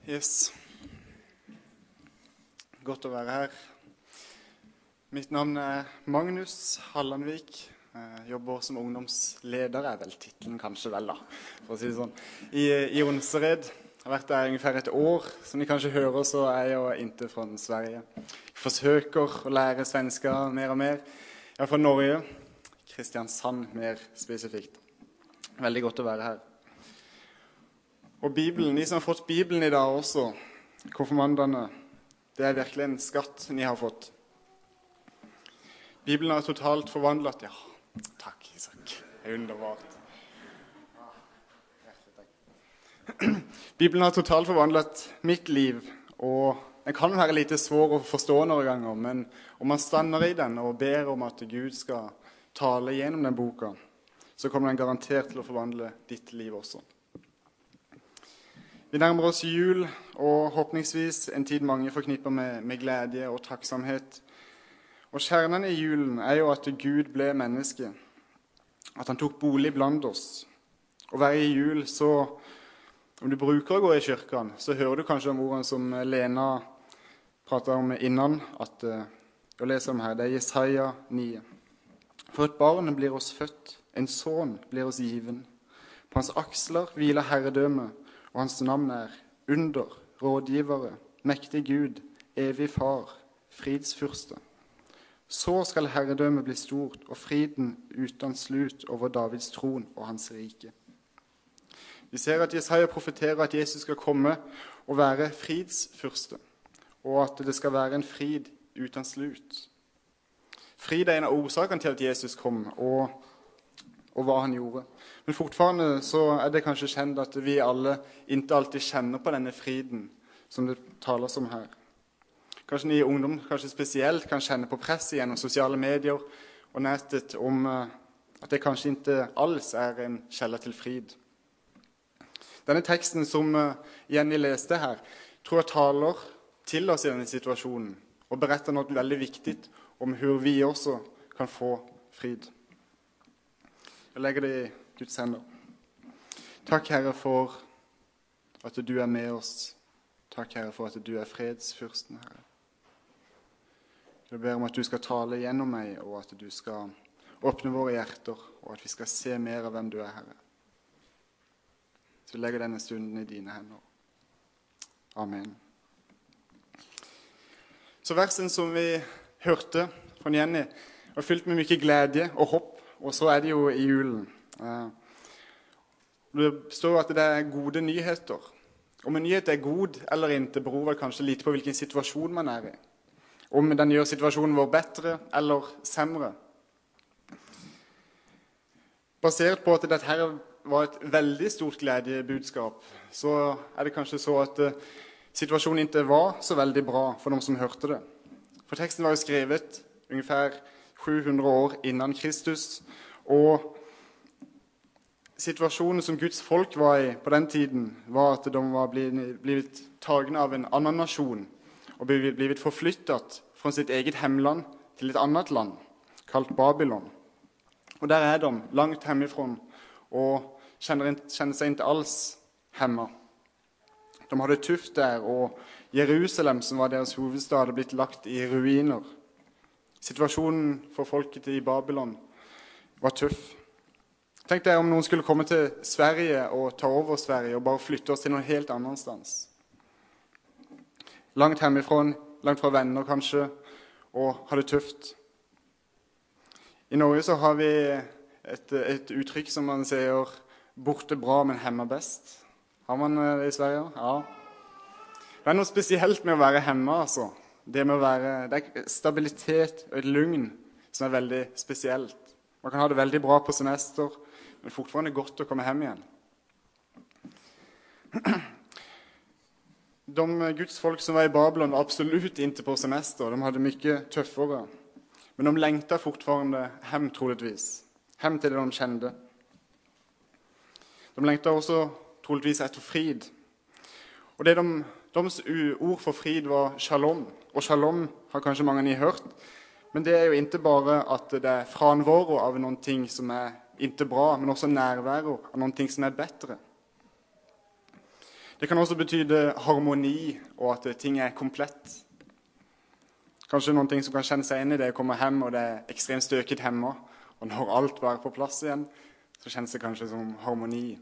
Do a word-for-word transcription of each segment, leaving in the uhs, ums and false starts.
Yes. Godt å være her. Mitt navn er Magnus Hallandvik. Jeg jobber som ungdomsleder, er vel titlen kanskje vel da, for å si det sånn, i, i Jonsered. Jeg har vært der ungefær et år. Som de kanskje hører, så er jeg jo ikke fra Sverige. Jeg forsøker å lære svenska mer og mer. Jeg er fra Norge, Kristiansand mer spesifikt. Veldig godt å være her. Og Bibelen, de som har fått Bibelen i dag også, konfirmandene, det er virkelig en skatt de har fått. Bibelen har totalt forvandlet, ja, takk Isak, det er underbart. Bibelen har totalt forvandlet mitt liv, og den kan være litt svår å forstå noen ganger, men om man stanner i den og ber om at Gud skal tale gjennom den boka, så kommer den garantert til å forvandle ditt liv også. Vi nærmer oss jul, og håpningsvis en tid mange forknipper med, med glede og takksamhet. Og kjernen i julen er jo at Gud ble menneske, at han tok bolig blant oss. Å være i jul, så om du bruker å gå i kirken, så hører du kanskje om ordene som Lena pratet om innan, at jeg leser om her, det er Jesaja ni. For et barn blir oss født, en son blir oss given. På hans aksler hviler herredømme, og hans navn er under, rådgivere, mektig Gud, evig far, fridsfyrste. Så skal herredømmet bli stort, og friden uten slut over Davids tron og hans rike. Vi ser at Jesaja profeterer at Jesus skal komme og være fridsfyrste, og at det skal være en frid uten slut. Frid er en av årsakene til at Jesus kom, og, og hva han gjorde. Men fortfarande så er det kanskje kjent at vi alle ikke alltid kjenner på denne friden som det tales om her. Kanskje ni ungdom kanskje spesielt kan kjenne på press gjennom sosiale medier og nettet om at det kanskje ikke alls er en kjelle til frid. Denne teksten som Jenny leste her, tror jeg taler til oss i denne situasjonen og beretter noe veldig viktig om hvordan vi også kan få frid. Jeg legger det i Guds hender. Takk, Herre, for at du er med oss. Takk, Herre, for at du er fredsfyrsten, Herre. Jeg ber om at du skal tale gjennom meg, og at du skal åpne våre hjerter, og at vi skal se mer av hvem du er, Herre. Så legger denne stunden i dine hender. Amen. Så versen som vi hørte fra Jenny var fylt med mye glede og hopp, og så er det jo i julen. Det står at det er gode nyheter. Om en nyhet er god eller ikke, beror vel kanskje litt på hvilken situasjon man er i. Om den gjør situasjonen vår bedre eller sämre. Basert på at dette her var et veldig stort gledebudskap, så er det kanskje så at situasjonen ikke var så veldig bra for de som hørte det. For teksten var jo skrevet ungefær sju hundre år innan Kristus, og situasjonen som Guds folk var i på den tiden var at de var blitt taget av en annen nasjon og blitt forflyttet fra sitt eget hemland til et annet land, kalt Babylon. Og der er de langt hjemmefra og kjenner, kjenner seg ikke alls hjemme. De hadde tøft der, og Jerusalem, som var deres hovedstad, hadde blitt lagt i ruiner. Situasjonen for folket i Babylon var tøff. Tenk deg om noen skulle komme til Sverige og ta over Sverige og bare flytte oss til noe helt annenstans. Langt hjemmefra, langt fra venner kanskje, og ha det tøft. I Norge så har vi et, et uttrykk som man sier, borte bra, men hjemme best. Har man det i Sverige? Ja. Det er noe spesielt med å være hjemme, altså. Det, med å være, det er stabilitet og et lugn som er veldig spesielt. Man kan ha det veldig bra på semester, men fortfarande godt å komme hjem igjen. De Guds folk som var i Babylon var absolutt ikke på semester. De hadde mye tøffere. Men de lengtet fortfarande hjem, troligvis. Hjem til det de kjente. De lengtet også troligvis etter frid. Og det de, deres ord for frid var shalom. Og shalom har kanskje mange av hørt. Men det er jo ikke bare at det er franvaro av noen ting som er ikke bra, men også nærværo av noen ting som er bedre. Det kan også betyde harmoni, og at ting er komplett. Kanskje noen ting som kan kjenne seg inn i det, kommer hjem, og det er ekstremt støket hjemme. Og når alt bare er på plass igjen, så kjennes det kanskje som harmoni.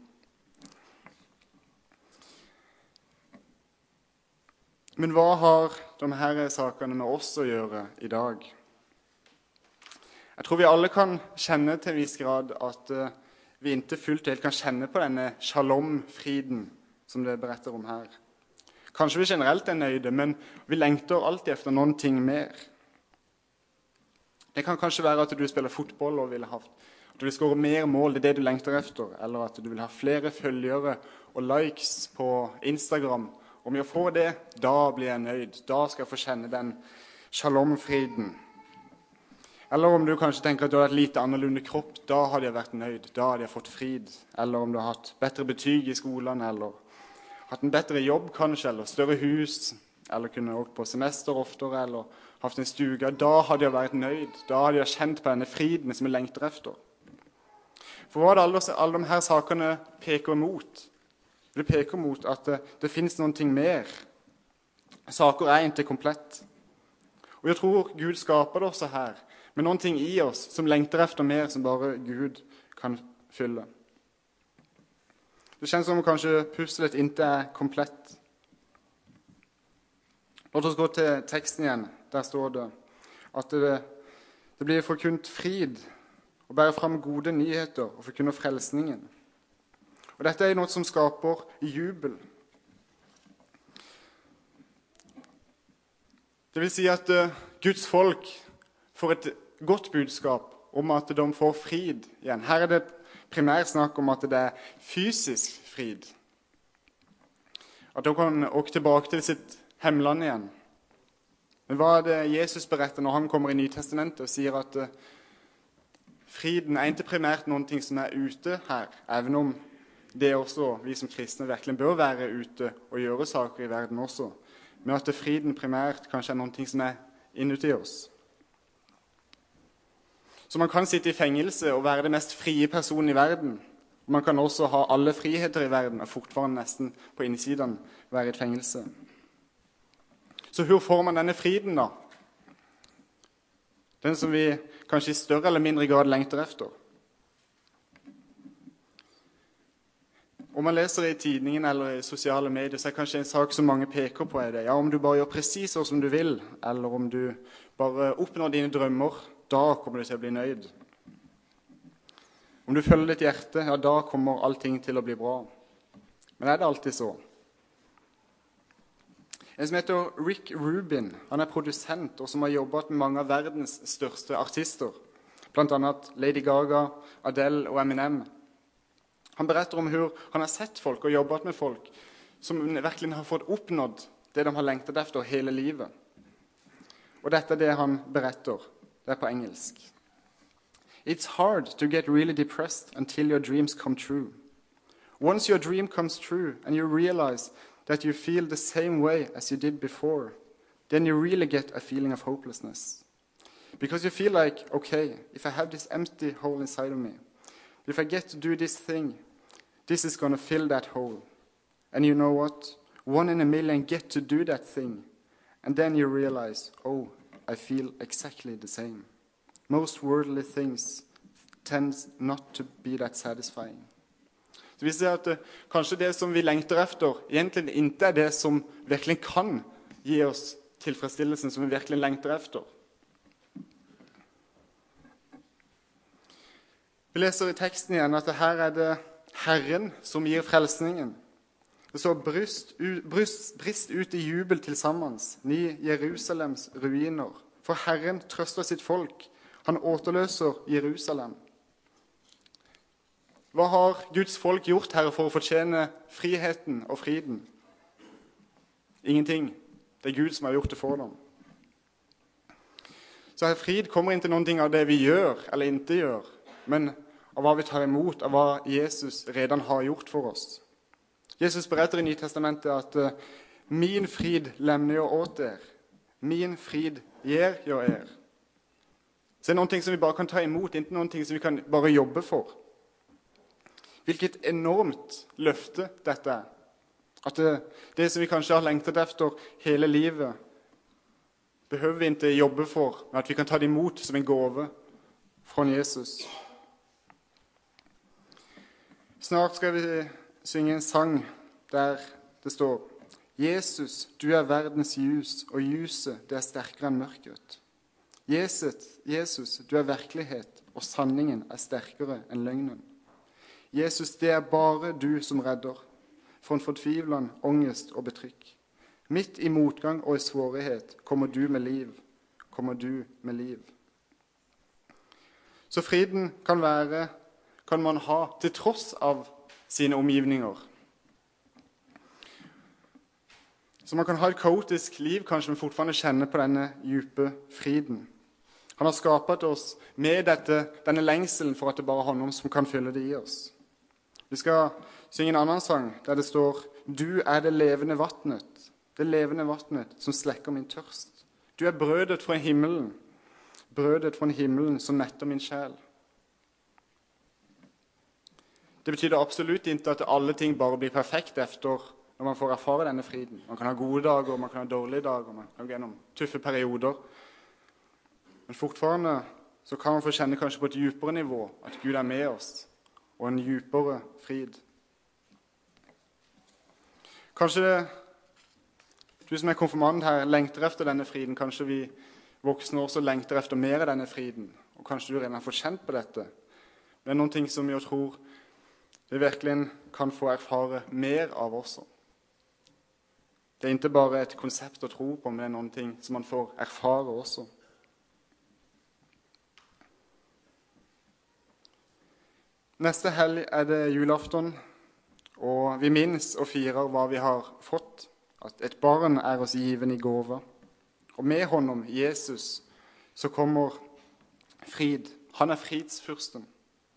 Men hva har disse sakene med oss å gjøre i dag? Jeg tror vi alle kan kjenne til en viss grad at vi ikke fullt og helt kan kjenne på denne shalom-friden som det beretter om her. Kanskje vi generelt er nøyde, men vi lengter alltid efter noen ting mer. Det kan kanskje være at du spiller fotball og vil ha, at du vil skåre mer mål, det er det du lengter efter, eller at du vil ha flere følgere og likes på Instagram. Om jeg får det, da blir jeg nøyd. Da skal jeg få kjenne den shalom-friden. Eller om du kanskje tenker at du har et lite annerledes kropp, da hadde jeg vært nøyd, da hadde jeg fått frid. Eller om du har hatt bedre betyg i skolen, eller hatt en bedre jobb kanskje, eller større hus, eller kunne åkt på semester oftere, eller haft en stuga, da hadde jeg vært nøyd. Da hadde jeg kjent på denne friden som jeg lengter efter. For hva er det alle, alle de her sakene peker mot? Det peker mot at det, det finnes noen ting mer. Saker er ikke komplett. Og jeg tror Gud skaper det også her, med noen ting i oss som lengter efter mer, som bare Gud kan fylle. Det kjennes som om kanskje puslet ikke er komplett. La oss gå til teksten igjen. Der står det at det, det blir forkynt frid, og bære fram gode nyheter, og forkynne frelsningen. Og dette er noe som skaper jubel. Det vil si at uh, Guds folk får et godt budskap om at de får frid igjen. Her er det primært snakk om at det er fysisk frid. At de kan åke tilbake til sitt hjemland igjen. Men hva er det Jesus beretter når han kommer i Nytestamentet og sier at uh, friden er ikke primært noen ting som er ute her, even om det er også vi som kristne virkelig bør være ute og gjøre saker i verden også. Men at friden primært kanskje er noen ting som er inuti oss. Så man kan sitte i fengelse og være det mest frie personen i verden. Man kan også ha alle friheter i verden og fortfarande nesten på innsiden være i et fengelse. Så hvor får man denne friden da? Den som vi kanskje i større eller mindre grad lengter efter. Om man leser i tidningen eller i sosiale medier, så er kanskje en sak som mange peker på er det. Ja, om du bare gjør precis sånn som du vil, eller om du bare oppnår dine drømmer, da kommer du til å bli nøyd. Om du følger ditt hjerte, ja, da kommer allting til å bli bra. Men er det alltid så? En som heter Rick Rubin, han er produsent og som har jobbet med mange av verdens største artister, blant annet Lady Gaga, Adele og Eminem. Han beretter om hvordan han har sett folk og jobbet med folk som virkelig har fått oppnådd det de har lengtet efter hele livet. Og dette er det han beretter. Det er på engelsk. It's hard to get really depressed until your dreams come true. Once your dream comes true and you realize that you feel the same way as you did before, then you really get a feeling of hopelessness. Because you feel like, okay, if I have this empty hole inside of me, if I get to do this thing, this is going to fill that hole. And you know what? One in a million get to do that thing. And then you realize, oh, I feel exactly the same. Most worldly things tend not to be that satisfying. Så vi ser at det, kanskje det som vi lengter efter, egentlig ikke er det som virkelig kan gi oss tilfredsstillelsen som vi virkelig lengter efter. Vi leser i teksten igjen at her er det Herren som gir frelsningen. Det står bryst, bryst, brist ut i jubel til sammans, ni Jerusalems ruiner. For Herren trøster sitt folk. Han återløser Jerusalem. Hva har Guds folk gjort her for å fortjene friheten og friden? Ingenting. Det er Gud som har gjort det for dem. Så her frid kommer ikke noen ting av det vi gjør eller ikke gjør, men av hva vi tar imot, av hva Jesus redan har gjort for oss. Jesus beretter i Nytestamentet at uh, min frid lemner jo åt er. Min frid gir jo er. Så det er noen ting som vi bare kan ta imot, ikke noen ting som vi kan bare jobbe for. Hvilket enormt løfte dette er. At det, det som vi kanskje har lengtet efter hele livet, behøver vi ikke jobbe for, men at vi kan ta det imot som en gave fra Jesus. Snart skal vi synge en sang der det står: Jesus, du er verdens ljus, og ljuset det er sterkere enn mørket. Jesus, Jesus, du er virkelighet, og sanningen er sterkere enn løgnen. Jesus, det er bare du som redder, fra en fortvivlan, ångest og betrykk. Midt i motgang og i svårighet kommer du med liv, kommer du med liv. Så friden kan være, kan man ha til tross av sine omgivninger. Så man kan ha et kaotisk liv, kanskje, men fortfarande kjenne på denne dype friden. Han har skapat oss med dette, denne lengselen for at det bare er han som kan fylle det i oss. Vi skal synge en annen sang der det står: Du er det levende vattnet, det levende vattnet som slekker min tørst. Du er brødet fra himmelen, brødet fra himmelen som metter min sjel. Det betyr absolutt ikke at alle ting bare blir perfekt efter når man får erfare denne friden. Man kan ha gode dager, man kan ha dårlige dager, man kan gå gjennom tuffe perioder. Men fortfarande så kan man få kjenne kanskje på et djupere nivå at Gud er med oss, og en djupere frid. Kanskje du som er konfirmand her lengter efter denne friden, kanskje vi voksne også lengter efter mer av denne friden, og kanskje du redan har fått kjent på dette. Det er noen ting som jeg tror vi virkelig kan få erfare mer av også. Det er ikke bare et konsept å tro på, men det er noen ting som man får erfare også. Neste helg er det julafton, og vi minnes og firer hva vi har fått. At et barn er oss given i gåva. Og med honom, Jesus, så kommer frid. Han er fridsfyrsten.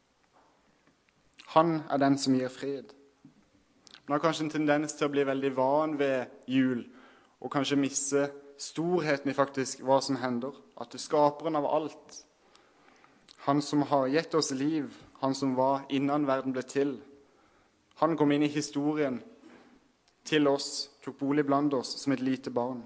Han er den som gir fred. Man har kanskje en tendens til å bli veldig van ved jul, og kanskje misse storheten i faktisk hva som hender. At det skaperen av alt, han som har gitt oss liv, han som var innan verden ble til, han kom inn i historien til oss, tok bolig blant oss som et lite barn.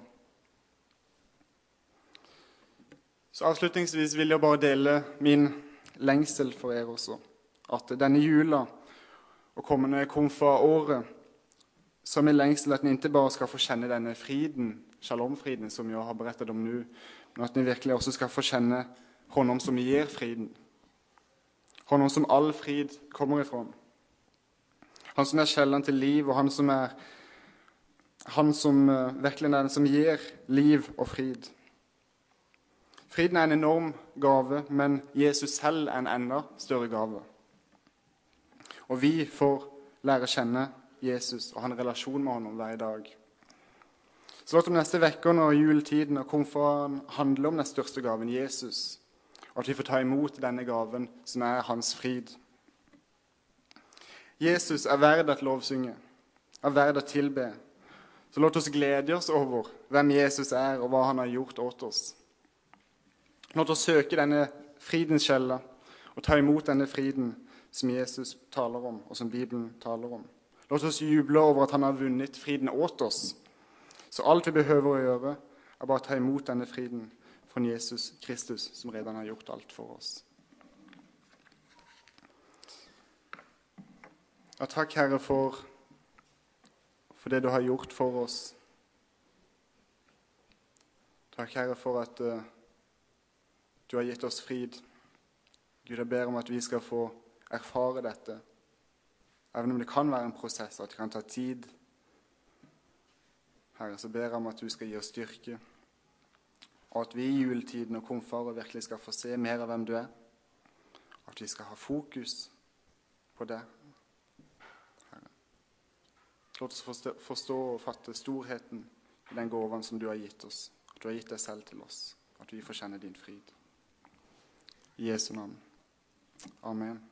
Så avslutningsvis vil jeg bare dele min lengsel for dere også. At denne jula og kommende konfa-året, som er lengsel at ni ikke bare skal få kjenne denne friden, shalom-friden som jeg har berettet om nå, men at ni virkelig også skal få kjenne honom som gir friden. Honom som all frid kommer ifra. Han som er kjelden til liv, og han som er han som virkelig er den som gir liv og frid. Friden er en enorm gave, men Jesus selv er en enda større gave. Og vi får lære å kjenne Jesus og ha en relasjon med honom hver dag. Så låt om neste vekker når juletiden og konferen handler om den største gaven, Jesus, og at vi får ta imot denne gaven som er hans frid. Jesus er verd at lovsynge, er verd at tilbe. Så låt oss glede oss over hvem Jesus er og hva han har gjort åt oss. Låt oss søke denne fridens kjelle og ta imot denne friden som Jesus taler om, og som Bibelen taler om. Låt oss juble over at han har vunnet friden åt oss. Så alt vi behøver å gjøre er bare å ta imot denne friden fra Jesus Kristus, som redan har gjort alt for oss. Og takk, Herre, for, for det du har gjort for oss. Takk, Herre, for at uh, du har gitt oss frid. Gud, jeg ber om at vi skal få erfare dette, even om det kan være en prosess, at det kan ta tid. Herre, så ber jeg om at du skal gi oss styrke, og at vi i juletiden og konfarer virkelig skal få se mer av hvem du er, at vi skal ha fokus på det. Herre, låt oss forstå, forstå og fatte storheten i den gåven som du har gitt oss, at du har gitt deg selv til oss, at vi får kjenne din frid. I Jesu navn. Amen.